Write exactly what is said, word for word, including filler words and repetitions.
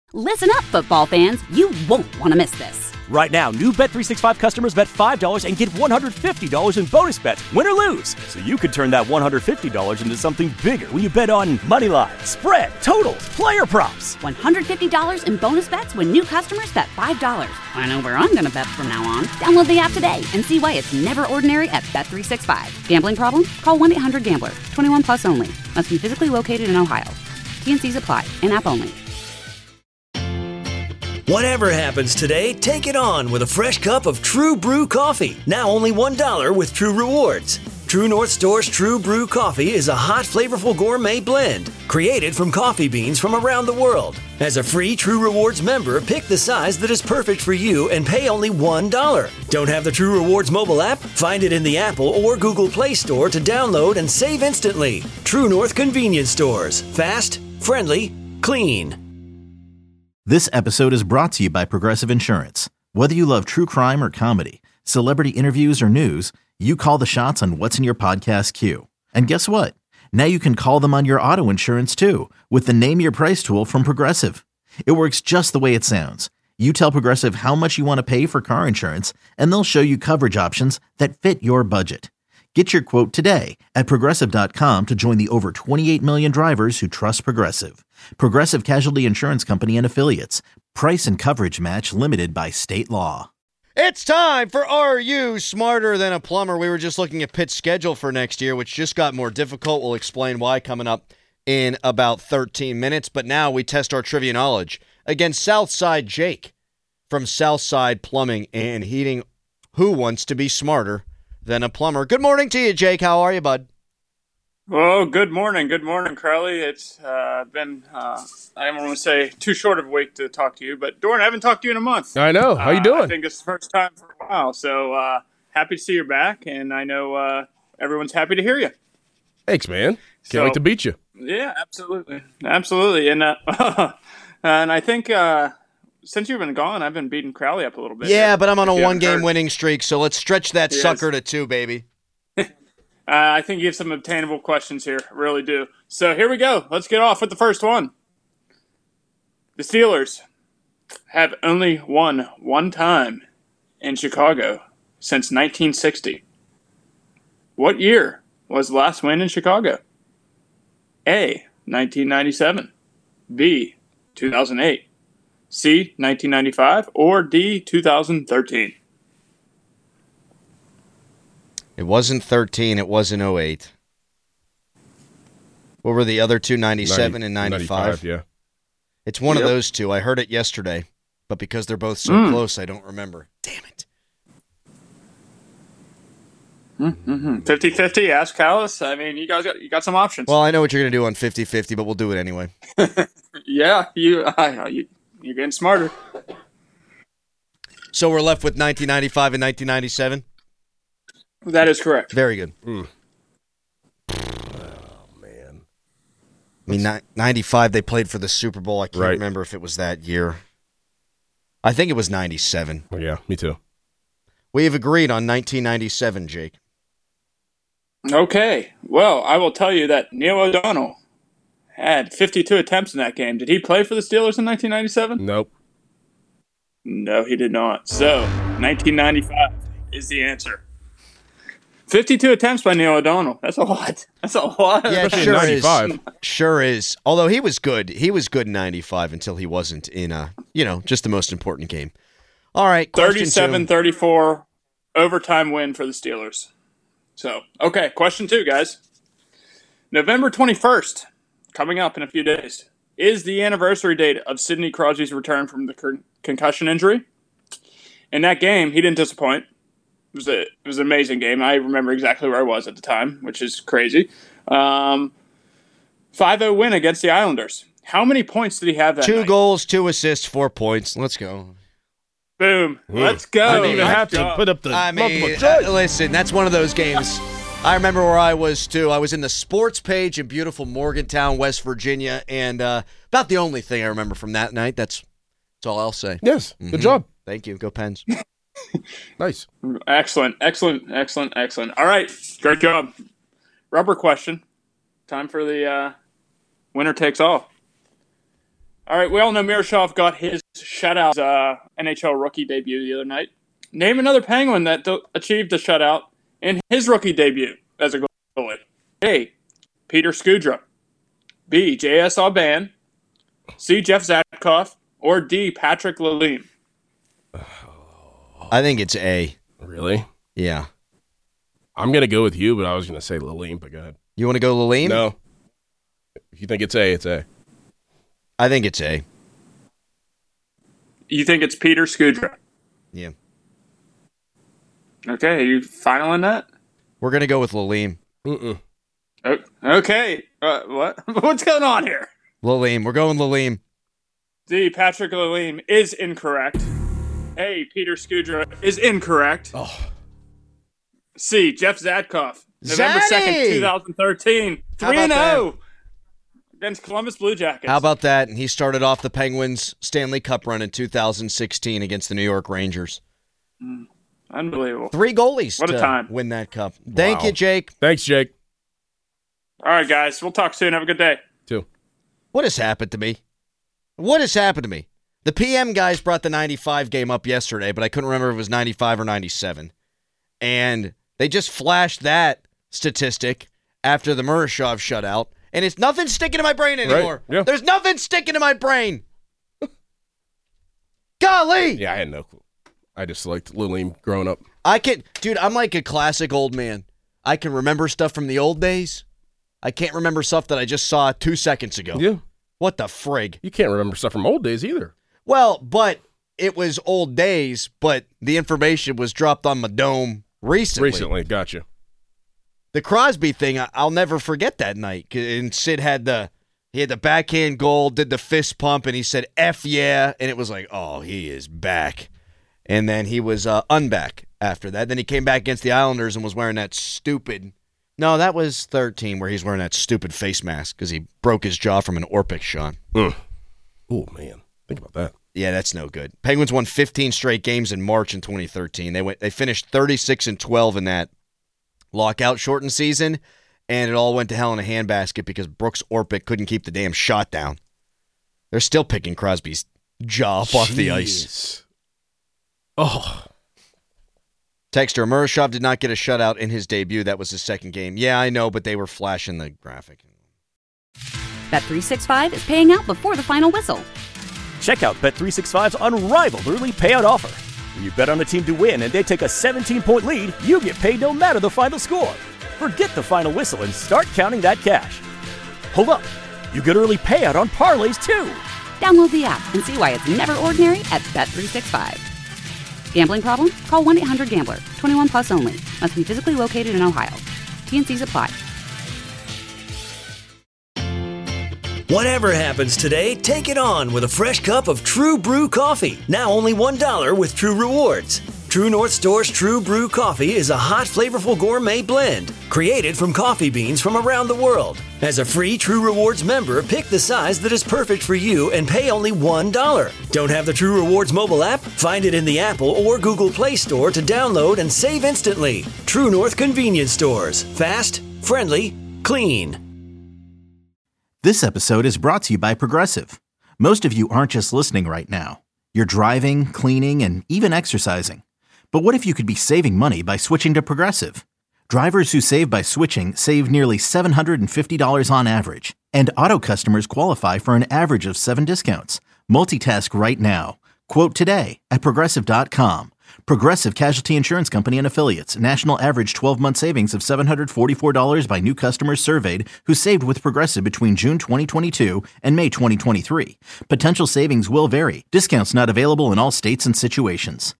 Listen up, football fans. You won't want to miss this. Right now, new Bet three sixty-five customers bet five dollars and get one hundred fifty dollars in bonus bets, win or lose. So you could turn that one hundred fifty dollars into something bigger when you bet on money line, spread, totals, player props. one hundred fifty dollars in bonus bets when new customers bet five dollars. I know where I'm going to bet from now on. Download the app today and see why it's never ordinary at Bet three sixty-five. Gambling problem? Call one eight hundred gambler. twenty-one plus only. Must be physically located in Ohio. T and C's apply. In-app only. Whatever happens today, take it on with a fresh cup of True Brew coffee. Now only one dollar with True Rewards. True North Store's True Brew coffee is a hot, flavorful gourmet blend created from coffee beans from around the world. As a free True Rewards member, pick the size that is perfect for you and pay only one dollar. Don't have the True Rewards mobile app? Find it in the Apple or Google Play Store to download and save instantly. True North Convenience Stores. Fast, friendly, clean. This episode is brought to you by Progressive Insurance. Whether you love true crime or comedy, celebrity interviews or news, you call the shots on what's in your podcast queue. And guess what? Now you can call them on your auto insurance too with the Name Your Price tool from Progressive. It works just the way it sounds. You tell Progressive how much you want to pay for car insurance, and they'll show you coverage options that fit your budget. Get your quote today at Progressive dot com to join the over twenty-eight million drivers who trust Progressive. Progressive Casualty Insurance Company and Affiliates. Price and coverage match limited by state law. It's time for Are You Smarter Than a Plumber? We were just looking at Pitt's schedule for next year, which just got more difficult. We'll explain why coming up in about thirteen minutes. But now we test our trivia knowledge against Southside Jake from Southside Plumbing and Heating, who wants to be smarter than a plumber. Good morning to you, Jake. How are you, bud? Oh, good morning. Good morning, Crowley. It's uh, been, uh, I don't want to say too short of a week to talk to you, but Doran, I haven't talked to you in a month. I know. How you doing? Uh, I think it's the first time for a while, so uh, happy to see you back, and I know uh, everyone's happy to hear you. Thanks, man. Can't so, wait to beat you. Yeah, absolutely. Absolutely. And uh, and I think uh, since you've been gone, I've been beating Crowley up a little bit. Yeah, here, but I'm on a one-game heard. winning streak, so let's stretch that Yes. sucker to two, baby. Uh, I think you have some obtainable questions here. I really do. So here we go. Let's get off with the first one. The Steelers have only won one time in Chicago since nineteen sixty. What year was the last win in Chicago? A, nineteen ninety-seven. B, two thousand eight. C, nineteen ninety-five. Or D, two thousand thirteen. It wasn't thirteen. It wasn't oh eight. What were the other two, ninety-seven and ninety-five? Yeah. It's one Yep. of those two. I heard it yesterday, but because they're both so Mm. close, I don't remember. Damn it. Mm-hmm. fifty-fifty, ask Callis. I mean, you guys got you got some options. Well, I know what you're going to do on fifty-fifty, but we'll do it anyway. yeah, you, uh, you you're getting smarter. So we're left with nineteen ninety-five and nineteen ninety-seven? That is correct. Very good. Mm. Oh, man. I mean, ni- ninety-five, they played for the Super Bowl. I can't Right. remember if it was that year. I think it was ninety-seven. Oh, yeah, me too. We have agreed on nineteen ninety-seven, Jake. Okay. Well, I will tell you that Neil O'Donnell had fifty-two attempts in that game. Did he play for the Steelers in nineteen ninety-seven? Nope. No, he did not. So, nineteen ninety-five is the answer. fifty-two attempts by Neil O'Donnell. That's a lot. That's a lot. Yeah, Especially in sure ninety-five. is. Sure is. Although he was good. He was good in ninety-five until he wasn't in, uh, you know, just the most important game. All right. thirty-seven thirty-four overtime win for the Steelers. So, okay, question two, guys. November twenty-first, coming up in a few days, is the anniversary date of Sidney Crosby's return from the con- concussion injury. In that game, he didn't disappoint. It was, a, it was an amazing game. I remember exactly where I was at the time, which is crazy. Um, five oh win against the Islanders. How many points did he have that Two night? goals, two assists, four points. Let's go. Boom. Let's go. I didn't even Let's have to go. put up the I mean, multiple uh, choice. listen, that's one of those games. I remember where I was, too. I was in the sports page in beautiful Morgantown, West Virginia, and uh, about the only thing I remember from that night. That's, that's all I'll say. Yes, Mhm. good job. Thank you. Go Pens. Nice. Excellent, excellent, excellent, excellent. All right, great job. Rubber question. Time for the uh, winner takes all. All right, we all know Miroshov got his shutout uh, N H L rookie debut the other night. Name another Penguin that do- achieved a shutout in his rookie debut as a goalie. A. Peter Skudra. B. J S. Aubin. C. Jeff Zatkoff. Or D. Patrick Lalime. I think it's A. Really? Yeah. I'm going to go with you, but I was going to say Lalime, but go ahead. You want to go Lalime? No. If you think it's A, it's A. I think it's A. You think it's Peter Skudra? Yeah. Okay, are you final on that? We're going to go with Lalime. Mm-mm. O- Okay. Uh, what? What's going on here? Lalime. We're going Lalime. D. Patrick Lalime is incorrect. A. Peter Skudra is incorrect. Oh. C. Jeff Zatkoff. November Zaddy! second, twenty thirteen. How three and about oh against Columbus Blue Jackets. How about that? And he started off the Penguins' Stanley Cup run in two thousand sixteen against the New York Rangers. Mm, unbelievable. Three goalies What a to time. win that cup. Thank Wow. you, Jake. Thanks, Jake. All right, guys. We'll talk soon. Have a good day. Two. What has happened to me? What has happened to me? The P M guys brought the ninety-five game up yesterday, but I couldn't remember if it was ninety-five or ninety-seven. And they just flashed that statistic after the Miroshov shutout, and it's nothing sticking to my brain anymore. Right. Yeah. There's nothing sticking to my brain. Golly! Yeah, I had no clue. I just liked Lalime growing up. I can, dude, I'm like a classic old man. I can remember stuff from the old days. I can't remember stuff that I just saw two seconds ago. Yeah. What the frig? You can't remember stuff from old days either. Well, but it was old days, but the information was dropped on my dome recently. Recently, gotcha. The Crosby thing, I- I'll never forget that night. 'Cause- And Sid had the he had the backhand goal, did the fist pump, and he said F yeah, and it was like, oh, he is back. And then he was uh, unback after that. Then he came back against the Islanders and was wearing that stupid. No, that was thirteen, where he's wearing that stupid face mask because he broke his jaw from an Orpik shot. Mm. Oh, man. Think about that. Yeah, that's no good. Penguins won fifteen straight games in March in twenty thirteen. They went. They finished thirty-six and twelve in that lockout shortened season, and it all went to hell in a handbasket because Brooks Orpik couldn't keep the damn shot down. They're still picking Crosby's jaw up off the ice. Jeez. Oh. Texter, Miroshov did not get a shutout in his debut. That was his second game. Yeah, I know, but they were flashing the graphic. Bet three sixty-five is paying out before the final whistle. Check out Bet three sixty-five's unrivaled early payout offer. When you bet on a team to win and they take a seventeen-point lead, you get paid no matter the final score. Forget the final whistle and start counting that cash. Hold up. You get early payout on parlays, too. Download the app and see why it's never ordinary at Bet three sixty-five. Gambling problem? Call one eight hundred gambler. twenty-one plus only. Must be physically located in Ohio. T N Cs apply. Whatever happens today, take it on with a fresh cup of True Brew coffee. Now only one dollar with True Rewards. True North Store's True Brew coffee is a hot, flavorful gourmet blend created from coffee beans from around the world. As a free True Rewards member, pick the size that is perfect for you and pay only one dollar. Don't have the True Rewards mobile app? Find it in the Apple or Google Play Store to download and save instantly. True North Convenience Stores. Fast, friendly, clean. This episode is brought to you by Progressive. Most of you aren't just listening right now. You're driving, cleaning, and even exercising. But what if you could be saving money by switching to Progressive? Drivers who save by switching save nearly seven hundred fifty dollars on average. And auto customers qualify for an average of seven discounts. Multitask right now. Quote today at Progressive dot com. Progressive Casualty Insurance Company and Affiliates. National average twelve-month savings of seven hundred forty-four dollars by new customers surveyed who saved with Progressive between June twenty twenty-two and May twenty twenty-three. Potential savings will vary. Discounts not available in all states and situations.